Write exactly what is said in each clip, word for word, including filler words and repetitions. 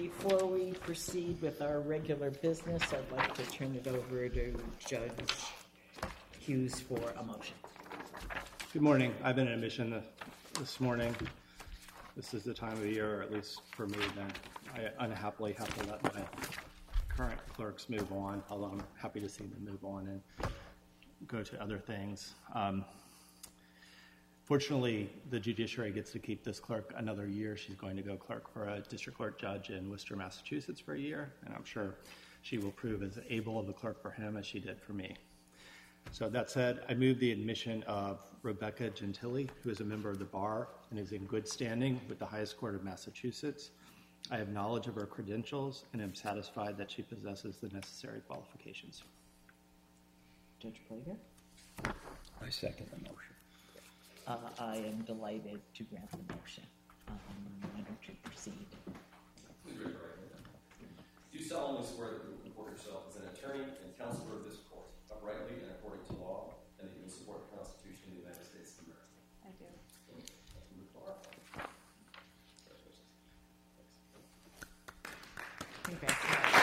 Before we proceed with our regular business, I'd like to turn it over to Judge Hughes for a motion. Good morning. I've been in admission this morning. This is the time of the year, or at least for me, that I unhappily have to let my current clerks move on, although I'm happy to see them move on and go to other things. Um, fortunately, the judiciary gets to keep this clerk another year. She's going to go clerk for a district court judge in Worcester, Massachusetts for a year, and I'm sure she will prove as able of a clerk for him as she did for me. So that said, I move the admission of Rebecca Gentili, who is a member of the bar and is in good standing with the highest court of Massachusetts. I have knowledge of her credentials and am satisfied that she possesses the necessary qualifications. Judge Plager? I second the motion. Uh, I am delighted to grant the motion. Um, why don't you proceed? Please raise your right hand. Do you solemnly swear that you will comport yourself as an attorney and counselor of this court, uprightly and according to law, and that you will support the Constitution of the United States of America? I do. Congratulations.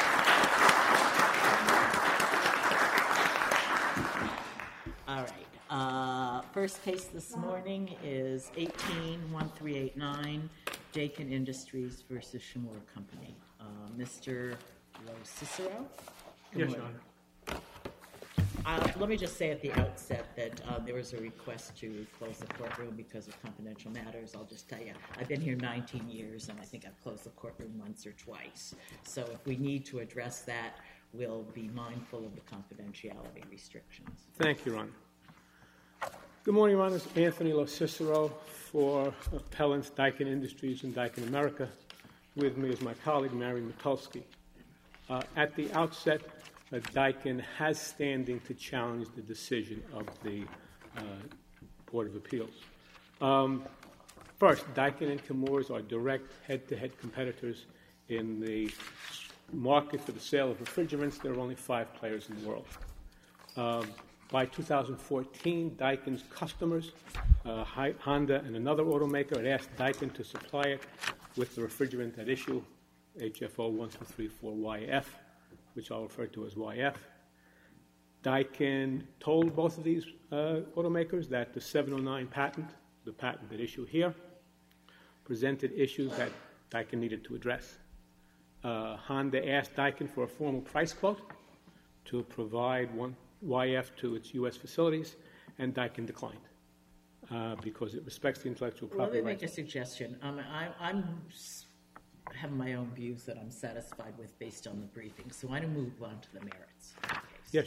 All right. Uh, first case this morning is eighteen one three eight nine, Dakin Industries versus Shimura Company. Uh, Mister Lo Cicero? Yes, Your Honor. Uh, let me just say at the outset that uh, there was a request to close the courtroom because of confidential matters. I'll just tell you, I've been here nineteen years, and I think I've closed the courtroom once or twice. So if we need to address that, we'll be mindful of the confidentiality restrictions. Thank you, Your Honor. Good morning, Your Honors. Anthony Lo Cicero for Appellants Dakin Industries and Dakin America. With me is my colleague, Mary Mitulski. Uh, at the outset, Uh, Dakin has standing to challenge the decision of the uh, Board of Appeals. Um, first, Dakin and Chemours are direct head-to-head competitors in the market for the sale of refrigerants. There are only five players in the world. Um, by two thousand fourteen, Dakin's customers, uh, Honda and another automaker, had asked Dakin to supply it with the refrigerant at issue, H F O one two three four Y F, which I'll refer to as Y F. Dakin told both of these uh, automakers that the seven oh nine patent, the patent at issue here, presented issues that Dakin needed to address. Uh, Honda asked Dakin for a formal price quote to provide one Y F to its U S facilities, and Dakin declined uh, because it respects the intellectual Well, property let me make rights. a suggestion. Um, I, I'm have my own views that I'm satisfied with based on the briefing, so I want to move on to the merits. Yes.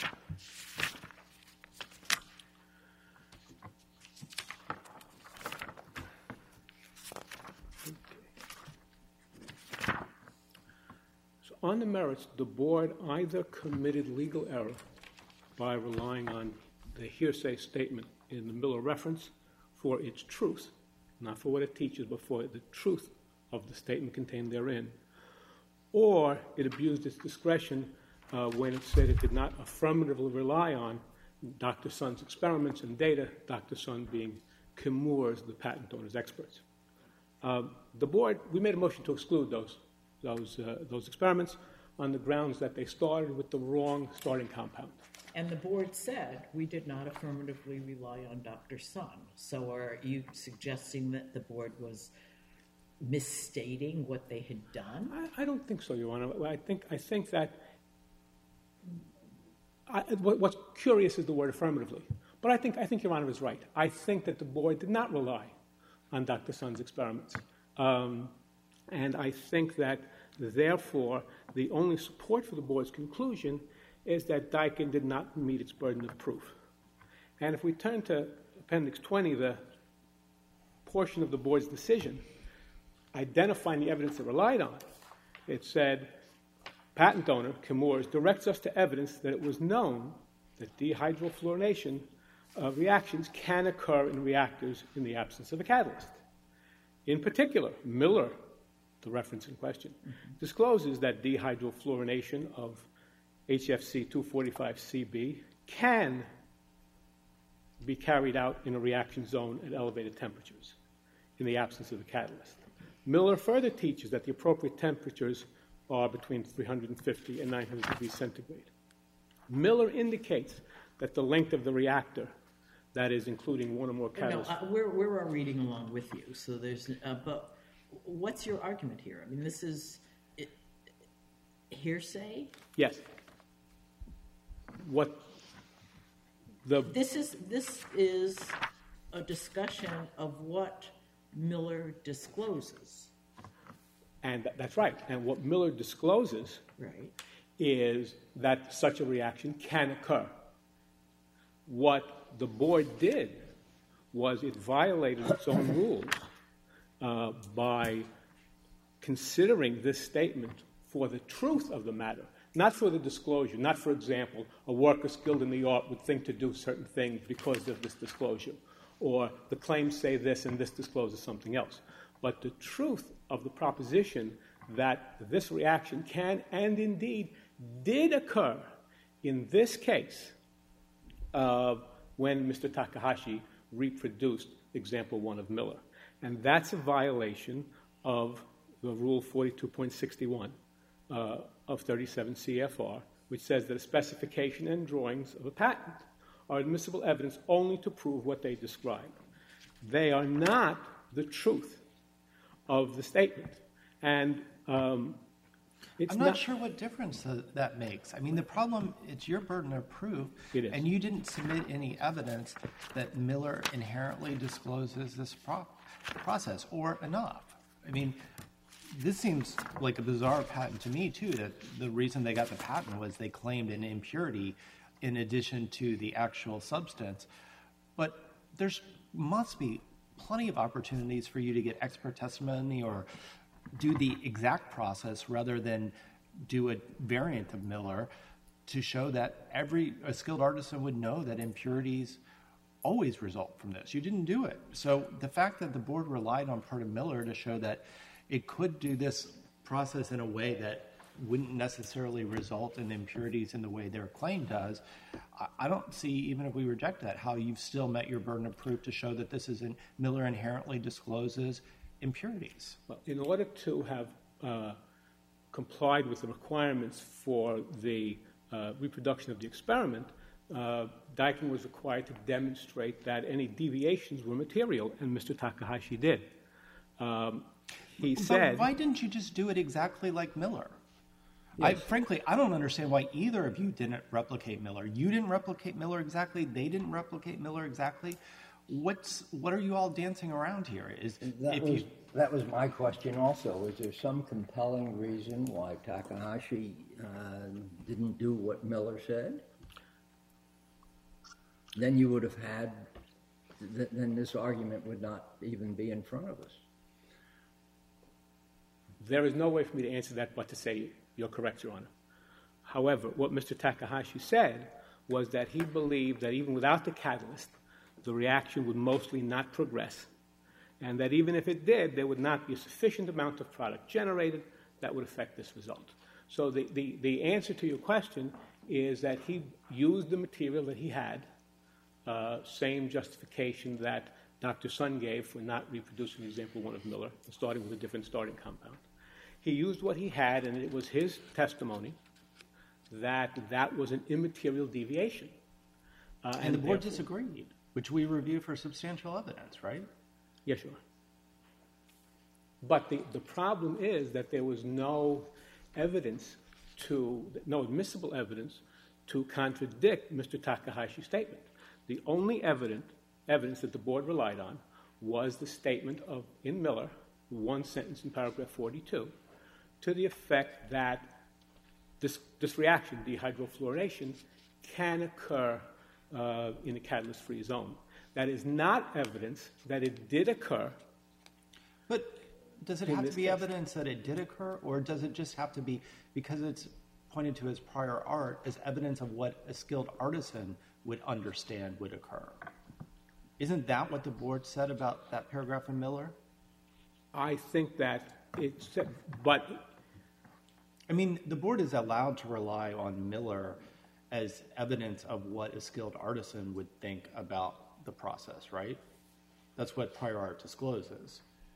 So on the merits, the board either committed legal error by relying on the hearsay statement in the Miller reference for its truth, not for what it teaches, but for the truth of the statement contained therein, or it abused its discretion uh, when it said it did not affirmatively rely on Doctor Sun's experiments and data, Doctor Sun being Chemours, the patent owner's experts. Uh, the board, we made a motion to exclude those, those, uh, those experiments on the grounds that they started with the wrong starting compound. And the board said we did not affirmatively rely on Doctor Sun. So are you suggesting that the board was misstating what they had done? I, I don't think so, Your Honor. I think I think that I, what, what's curious is the word affirmatively. But I think I think Your Honor is right. I think that the board did not rely on Doctor Sun's experiments, um, and I think that therefore the only support for the board's conclusion is that Dakin did not meet its burden of proof. And if we turn to Appendix twenty, the portion of the board's decision identifying the evidence it relied on, it said, patent owner, Chemours, directs us to evidence that it was known that dehydrofluorination uh, reactions can occur in reactors in the absence of a catalyst. In particular, Miller, the reference in question, mm-hmm. discloses that dehydrofluorination of H F C two forty-five C B can be carried out in a reaction zone at elevated temperatures in the absence of a catalyst. Miller further teaches that the appropriate temperatures are between three hundred fifty and nine hundred degrees centigrade. Miller indicates that the length of the reactor, that is, including one or more No, catalysts. uh, we're, we're all reading along with you, so there's, uh, but what's your argument here? I mean, this is it, hearsay? Yes. What the This is, this is a discussion of what Miller discloses, and th- that's right. And what Miller discloses right? is that such a reaction can occur. What the board did was it violated its own rules uh, by considering this statement for the truth of the matter, not for the disclosure. Not, for example, a worker skilled in the art would think to do certain things because of this disclosure, or the claims say this and this discloses something else. But the truth of the proposition that this reaction can and indeed did occur in this case uh, when Mister Takahashi reproduced example one of Miller. And that's a violation of the Rule forty-two point sixty-one uh, of thirty-seven C F R, which says that a specification and drawings of a patent are admissible evidence only to prove what they describe. They are not the truth of the statement. And um, it's I'm not, not sure what difference th- that makes. I mean, the problem, it's your burden of proof, It is. and you didn't submit any evidence that Miller inherently discloses this pro- process, or enough. I mean, this seems like a bizarre patent to me, too, that the reason they got the patent was they claimed an impurity in addition to the actual substance. But there's must be plenty of opportunities for you to get expert testimony or do the exact process rather than do a variant of Miller to show that every a skilled artisan would know that impurities always result from this. You didn't do it. So the fact that the board relied on part of Miller to show that it could do this process in a way that wouldn't necessarily result in impurities in the way their claim does, I don't see, even if we reject that, how you've still met your burden of proof to show that this is in, Miller inherently discloses impurities. Well, in order to have uh, complied with the requirements for the uh, reproduction of the experiment, uh, Daikin was required to demonstrate that any deviations were material, and Mister Takahashi did. Um, he but said... why didn't you just do it exactly like Miller? Yes. I, frankly, I don't understand why either of you didn't replicate Miller. You didn't replicate Miller exactly. They didn't replicate Miller exactly. What's what are you all dancing around here? Is That if was, you, that was my question also. Is there some compelling reason why Takahashi uh, didn't do what Miller said? Then you would have had, th- then this argument would not even be in front of us. There is no way for me to answer that but to say you're correct, Your Honor. However, what Mister Takahashi said was that he believed that even without the catalyst, the reaction would mostly not progress, and that even if it did, there would not be a sufficient amount of product generated that would affect this result. So the, the, the answer to your question is that he used the material that he had, uh, same justification that Doctor Sun gave for not reproducing example one of Miller, starting with a different starting compound. He used what he had, and it was his testimony that that was an immaterial deviation. Uh, and the board therefore- disagreed, which we review for substantial evidence, right? Yes, Your Honor. But the, the problem is that there was no evidence to, no admissible evidence to contradict Mister Takahashi's statement. The only evident, evidence that the board relied on was the statement of, in Miller, one sentence in paragraph forty-two, to the effect that this, this reaction, dehydrofluorination, can occur uh, in a catalyst-free zone. That is not evidence that it did occur. But does it In have to this be case. evidence that it did occur, or does it just have to be, because it's pointed to as prior art, as evidence of what a skilled artisan would understand would occur? Isn't that what the board said about that paragraph in Miller? I think that it said, but I mean, the board is allowed to rely on Miller as evidence of what a skilled artisan would think about the process, right? That's what prior art discloses.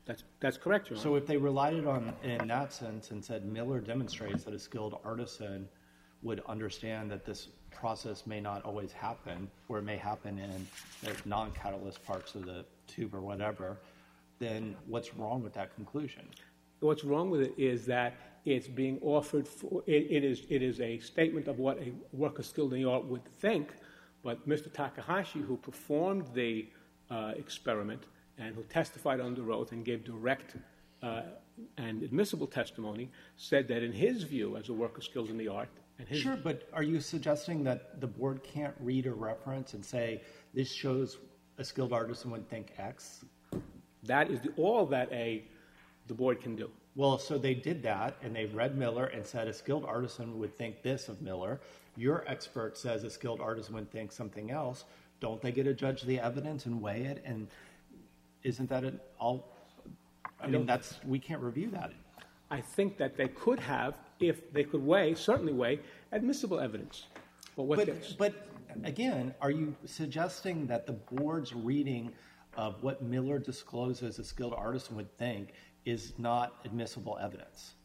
That's, that's correct, Your Honor. So if they relied it on in that sense and said Miller demonstrates that a skilled artisan would understand that this process may not always happen, or it may happen in the non-catalyst parts of the tube or whatever, then what's wrong with that conclusion? What's wrong with it is that it's being offered for, it, it is it is a statement of what a worker skilled in the art would think, but Mister Takahashi, who performed the uh, experiment and who testified under oath and gave direct uh, and admissible testimony, said that in his view, as a worker skilled in the art, and his Sure, but are you suggesting that the board can't read a reference and say this shows a skilled artisan would think X? that is the, all that a the board can do. Well, so they did that, and they read Miller and said a skilled artisan would think this of Miller. Your expert says a skilled artisan would think something else. Don't they get to judge the evidence and weigh it? And isn't that an all? I mean, that's we can't review that. I think that they could have, if they could weigh, certainly weigh, admissible evidence. But what But, there's- but again, are you suggesting that the board's reading of what Miller discloses a skilled artisan would think is not admissible evidence?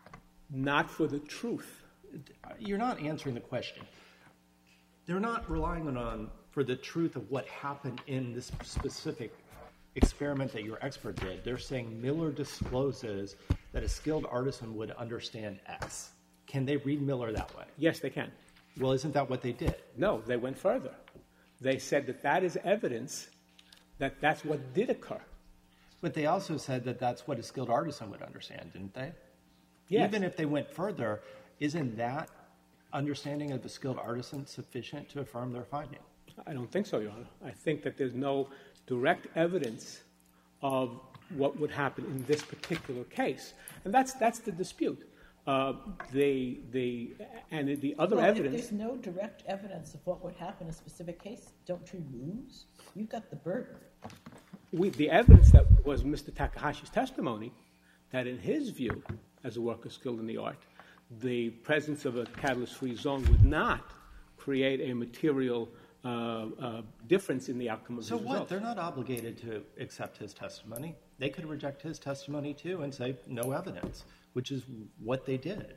not for the truth. You're not answering the question. They're not relying on for the truth of what happened in this specific experiment that your expert did. They're saying Miller discloses that a skilled artisan would understand X. Can they read Miller that way? Yes, they can. Well, isn't that what they did? No, they went further. They said that that is evidence that that's what did occur. But they also said that that's what a skilled artisan would understand, didn't they? Yes. Even if they went further, isn't that understanding of the skilled artisan sufficient to affirm their finding? I don't think so, Your Honor. I think that there's no direct evidence of what would happen in this particular case. And that's, that's the dispute. Uh, the, the, and the other Well, evidence... if there's no direct evidence of what would happen in a specific case, don't you lose? You've got the burden. We, the evidence that was Mister Takahashi's testimony, that in his view, as a worker skilled in the art, the presence of a catalyst-free zone would not create a material uh, uh, difference in the outcome of So his what? results. They're not obligated to accept his testimony. They could reject his testimony too and say no evidence, which is what they did.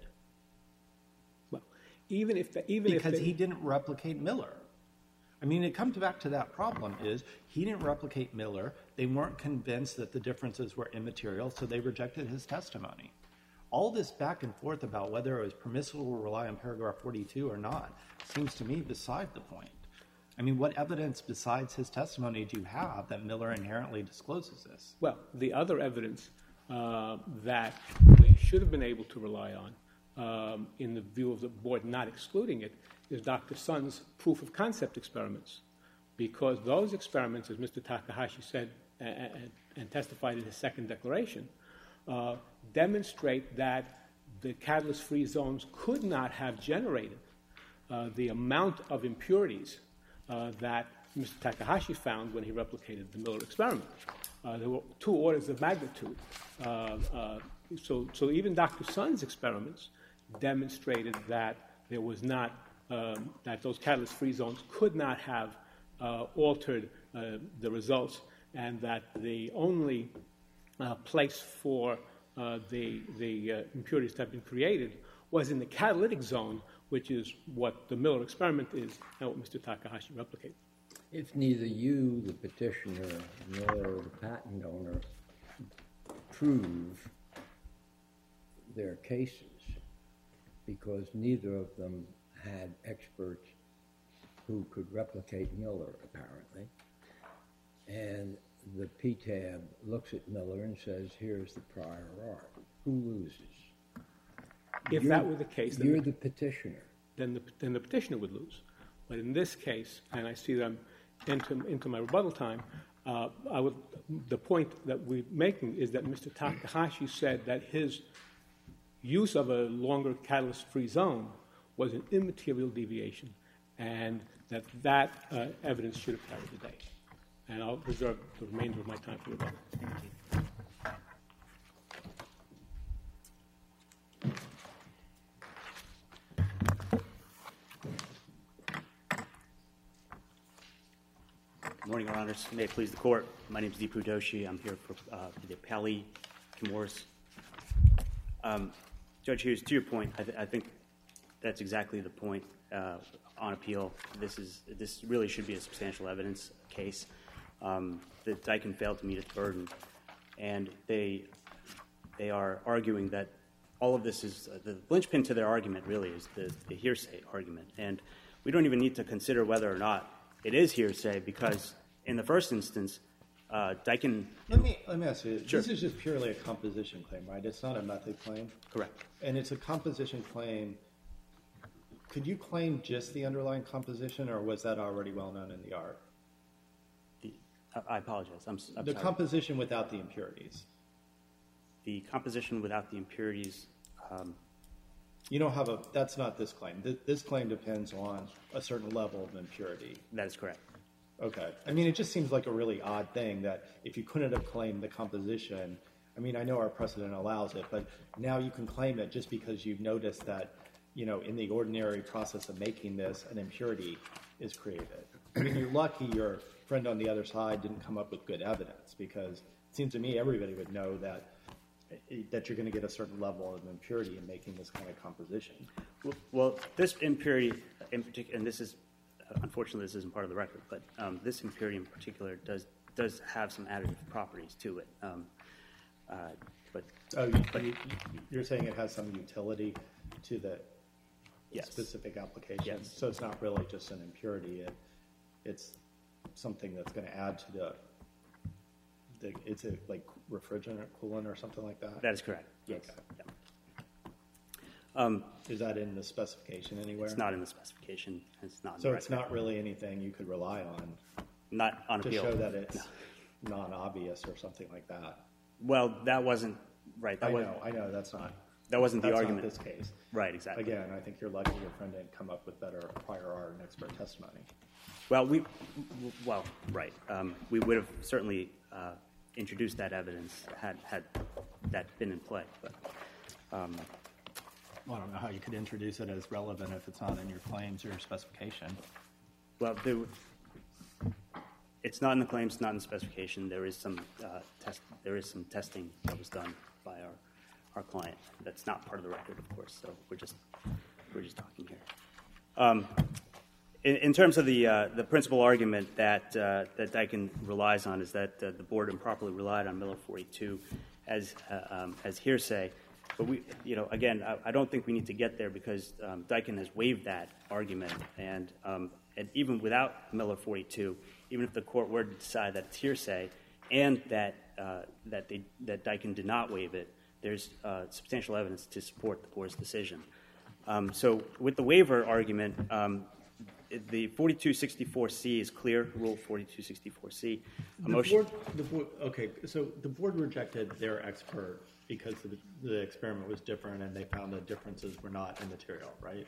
Well, even if the, even Because if they, he didn't replicate Miller. I mean, it comes back to that problem is he didn't replicate Miller. They weren't convinced that the differences were immaterial, so they rejected his testimony. All this back and forth about whether it was permissible to rely on paragraph forty-two or not seems to me beside the point. I mean, what evidence besides his testimony do you have that Miller inherently discloses this? well, the other evidence uh, that we should have been able to rely on, um, in the view of the board not excluding it, is Doctor Sun's proof of concept experiments, because those experiments, as Mister Takahashi said and, and testified in his second declaration, uh, demonstrate that the catalyst-free zones could not have generated uh, the amount of impurities uh, that Mister Takahashi found when he replicated the Miller experiment. Uh, there were two orders of magnitude. Uh, uh, so, so even Doctor Sun's experiments demonstrated that there was not um, that those catalyst-free zones could not have uh, altered uh, the results, and that the only uh, place for uh, the, the uh, impurities that have been created was in the catalytic zone, which is what the Miller experiment is and what Mister Takahashi replicated. If neither you, the petitioner, nor the patent owner prove their cases, because neither of them had experts who could replicate Miller, apparently, and the P T A B looks at Miller and says, here's the prior art. Who loses? If You're- that were the case, then You're the, the petitioner. then, the, then the petitioner would lose. But in this case, and I see them into, into my rebuttal time, uh, I would, the point that we're making is that Mister Takahashi said that his use of a longer catalyst-free zone was an immaterial deviation, and that that uh, evidence should have carried the day. And I'll reserve the remainder of my time for rebuttal. Good morning, Your Honors. May it please the Court. My name is Deepu Doshi. I'm here for uh, the appellee, Kimores. Um, Judge Hughes, to your point, I, th- I think that's exactly the point uh, on appeal. This is this really should be a substantial evidence case. Um, that Daikin failed to meet its burden, and they they are arguing that all of this is uh, the linchpin to their argument. Really, is the, the hearsay argument, and we don't even need to consider whether or not it is hearsay, because in the first instance, uh, Daikin. Let me let me ask you. Sure. This is just purely a composition claim, right? It's not a method claim. Correct. And it's a composition claim. Could you claim just the underlying composition, or was that already well known in the art? The, I apologize. I'm, I'm the sorry. composition without the impurities. The composition without the impurities. Um, You don't have a. That's not this claim. This, this claim depends on a certain level of impurity. that is correct. Okay. I mean, it just seems like a really odd thing that if you couldn't have claimed the composition, I mean, I know our precedent allows it, but now you can claim it just because you've noticed that, you know, in the ordinary process of making this, an impurity is created. I mean, you're lucky your friend on the other side didn't come up with good evidence, because it seems to me everybody would know that that you're going to get a certain level of impurity in making this kind of composition. Well, well this impurity in particular, and this is, unfortunately, this isn't part of the record, but um, this impurity in particular does does have some additive properties to it. Um, uh, but Oh, you, but you, you're saying it has some utility to the Yes. specific application? Yes. So it's not really just an impurity. It, it's something that's going to add to the, the, it's a, like refrigerant, coolant, or something like that? that is correct. Yes. Okay. Yeah. Um, Is that in the specification anywhere? it's not in the specification. It's not. In So the it's record. not really anything you could rely on Not on to appeal. show that it's No. non-obvious or something like that? Well, that wasn't right. That I wasn't. know, I know, that's not, That wasn't the that's not argument. this case. Right. Exactly. Again, I think you're lucky your friend didn't come up with better prior art and expert testimony. Well, we, well, right. Um, we would have certainly uh, introduced that evidence had had that been in play. But um, Well, I don't know how you could introduce it as relevant if it's not in your claims or your specification. well, there, it's not in the claims, not in the specification. There is some uh, test. There is some testing that was done by our our client. That's not part of the record, of course. So we're just we're just talking here. Um, In, in terms of the uh, the principal argument that uh, that Daikin relies on is that uh, the board improperly relied on Miller forty-two as uh, um, as hearsay, but we, you know, again, I, I don't think we need to get there, because um, Daikin has waived that argument, and um, and even without Miller forty-two, even if the court were to decide that it's hearsay, and that uh, that they that Daikin did not waive it, there's uh, substantial evidence to support the board's decision. Um, so with the waiver argument. Um, The forty-two sixty-four C is clear, Rule forty-two sixty-four C. A The motion, board, the board, okay, so the board rejected their expert because the, the experiment was different and they found the differences were not immaterial, right?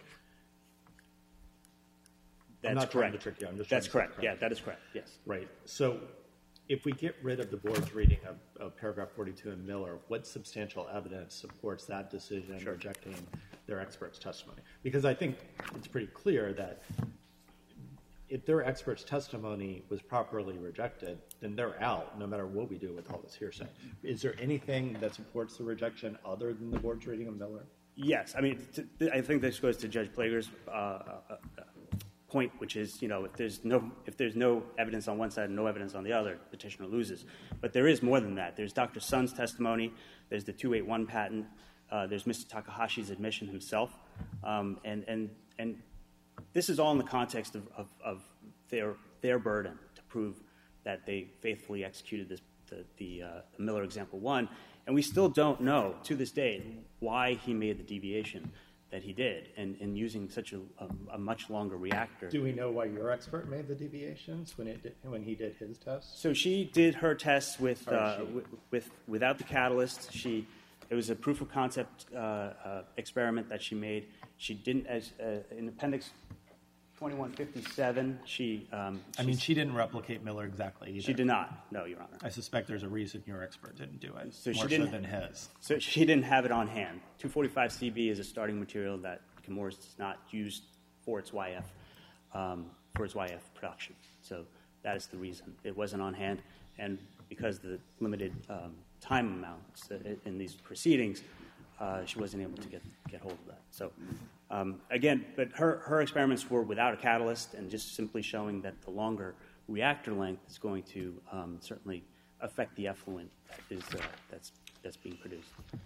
that's not trying correct. to trick you, I'm just That's trying to correct. set Yeah, that is correct. Yes. Right. So if we get rid of the board's reading of, of paragraph forty-two in Miller, what substantial evidence supports that decision Sure. rejecting their expert's testimony? Because I think it's pretty clear that if their expert's testimony was properly rejected, then they're out no matter what we do with all this hearsay. Is there anything that supports the rejection other than the board's reading of Miller? Yes. I mean, t- t- I think this goes to Judge Plager's uh, uh, uh, point, which is, you know, if there's no if there's no evidence on one side and no evidence on the other, petitioner loses. But there is more than that. There's Doctor Sun's testimony. There's the two eighty-one patent. Uh, there's Mister Takahashi's admission himself, um, and and and. This is all in the context of, of, of their their burden to prove that they faithfully executed this, the, the, uh, the Miller example one, and we still don't know to this day why he made the deviation that he did, and, and using such a, a, a much longer reactor. Do we know why your expert made the deviations when it did, when he did his tests? So she did her tests with Or uh, she? with, with without the catalyst. She it was a proof of concept uh, uh, experiment that she made. She didn't, as uh, in Appendix twenty-one fifty-seven. She. Um, I mean, she didn't replicate Miller exactly either. She did not. No, Your Honor. I suspect there's a reason your expert didn't do it, So she more didn't- so than his. So she didn't have it on hand. two forty-five C B is a starting material that Chemours does not use for its Y F um, for its Y F production. So that is the reason. It wasn't on hand, and because of the limited um, time amounts in these proceedings, uh, she wasn't able to get, get hold of that. So, um, again, but her, her experiments were without a catalyst and just simply showing that the longer reactor length is going to um, certainly affect the effluent that is, uh, that's, that's being produced.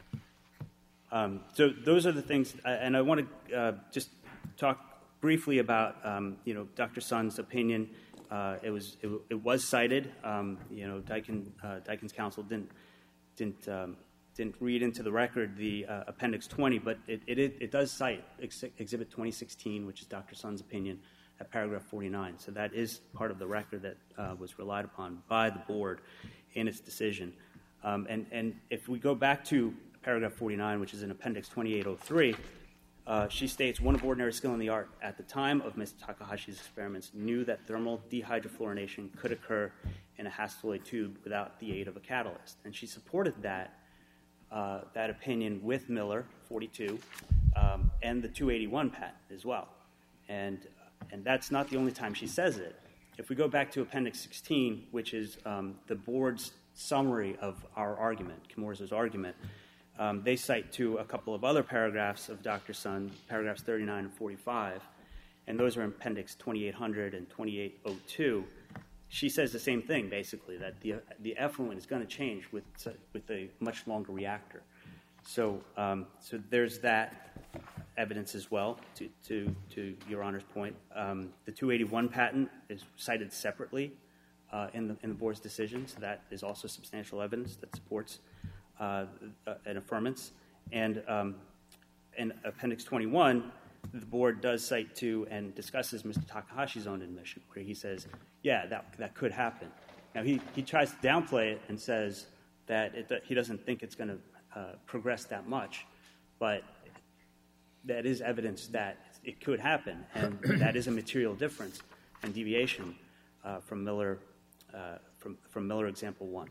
Um, so those are the things, and I want to uh, just talk briefly about, um, you know, Doctor Sun's opinion. Uh, it was it, it was cited. Um, you know, Daikin, uh, Daikin's counsel didn't didn't um, didn't read into the record the uh, Appendix twenty, but it, it it does cite ex- Exhibit twenty sixteen, which is Doctor Sun's opinion, at paragraph forty-nine. So that is part of the record that uh, was relied upon by the board in its decision. Um, and and if we go back to paragraph forty-nine, which is in Appendix twenty-eight oh three. Uh, she states, one of ordinary skill in the art at the time of Miz Takahashi's experiments knew that thermal dehydrofluorination could occur in a Hastelloy tube without the aid of a catalyst. And she supported that uh, that opinion with Miller, forty-two, um, and the two eighty-one patent as well. And, and that's not the only time she says it. If we go back to Appendix sixteen, which is um, the board's summary of our argument, Kimura's argument, Um, they cite to a couple of other paragraphs of Doctor Sun, paragraphs thirty-nine and forty-five, and those are in Appendix twenty-eight hundred and twenty-eight oh two. She says the same thing, basically, that the the effluent is going to change with with a much longer reactor. So um, so there's that evidence as well. To to to Your Honor's point, um, the two eighty-one patent is cited separately uh, in the in the board's decision. So that is also substantial evidence that supports Uh, an affirmance. And um, in Appendix twenty-one, the board does cite to and discusses Mister Takahashi's own admission, where he says, yeah, that that could happen. Now, he, he tries to downplay it and says that it, that he doesn't think it's going to uh, progress that much, but that is evidence that it could happen, and that is a material difference and deviation uh, from Miller, uh, from, from Miller Example one.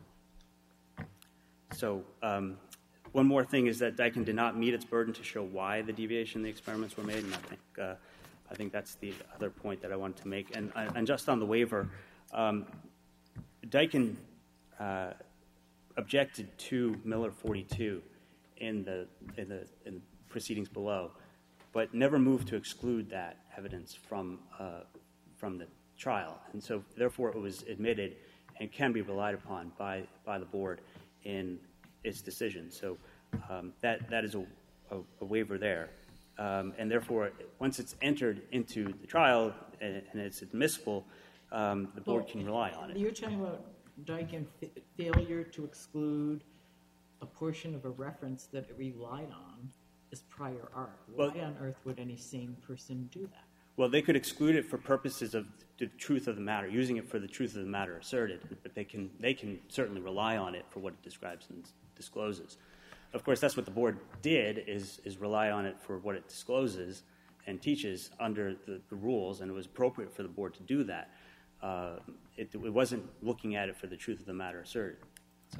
So um, one more thing is that Daikin did not meet its burden to show why the deviation in the experiments were made, and I think uh, I think that's the other point that I wanted to make. And, and just on the waiver, um, Daikin uh, objected to Miller forty-two in the in the in proceedings below, but never moved to exclude that evidence from uh, from the trial, and so therefore it was admitted and can be relied upon by by the board in its decision. So um, that that is a, a, a waiver there. Um, and therefore, once it's entered into the trial and, and it's admissible, um, the board well, can rely on it. You're talking about Daikin fa- failure to exclude a portion of a reference that it relied on as prior art. Why Well, on earth would any sane person do that? Well, they could exclude it for purposes of the truth of the matter, using it for the truth of the matter asserted, but they can they can certainly rely on it for what it describes and discloses. Of course, that's what the board did, is is rely on it for what it discloses and teaches under the, the rules, and it was appropriate for the board to do that. Uh, it, it wasn't looking at it for the truth of the matter asserted. So,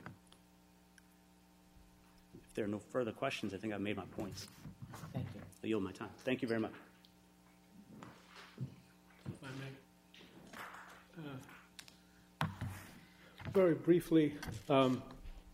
if there are no further questions, I think I've made my points. Thank you. I yield my time. Thank you very much. If I may. Uh, very briefly, um,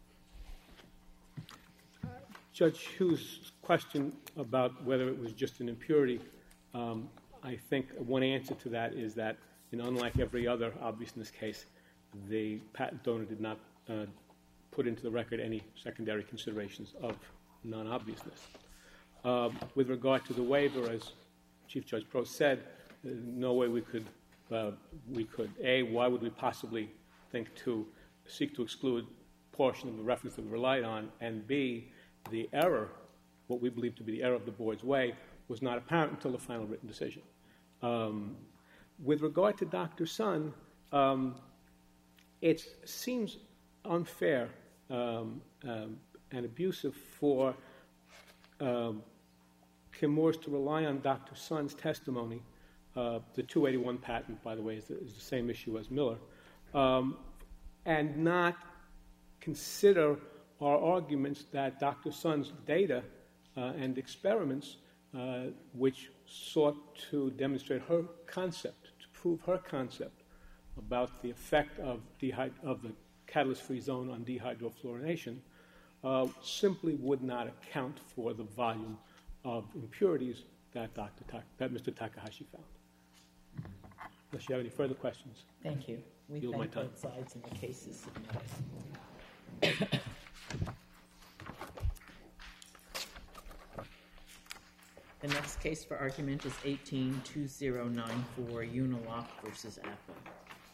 Judge Hughes' question about whether it was just an impurity, um, I think one answer to that is that, you know, unlike every other obviousness case, the patent owner did not uh, put into the record any secondary considerations of non-obviousness. Uh, with regard to the waiver, as Chief Judge Prost said, uh, no way we could, uh, we could, A, why would we possibly think to seek to exclude a portion of the reference that we relied on, and B, the error, what we believe to be the error of the board's way, was not apparent until the final written decision. Um, with regard to Doctor Sun, um, it seems unfair um, um, and abusive for um, Kimura's to rely on Doctor Sun's testimony. Uh, the two eighty-one patent, by the way, is the, is the same issue as Miller, um, and not consider our arguments that Doctor Sun's data uh, and experiments, uh, which sought to demonstrate her concept, to prove her concept, about the effect of, dehy- of the catalyst-free zone on dehydrofluorination uh, simply would not account for the volume of impurities that Doctor Ta- that Mister Takahashi found. Unless you have any further questions. Thank you. We Yield my thank time. both sides in the cases submitted. The next case for argument is eighteen two zero nine four Unilock versus Apple.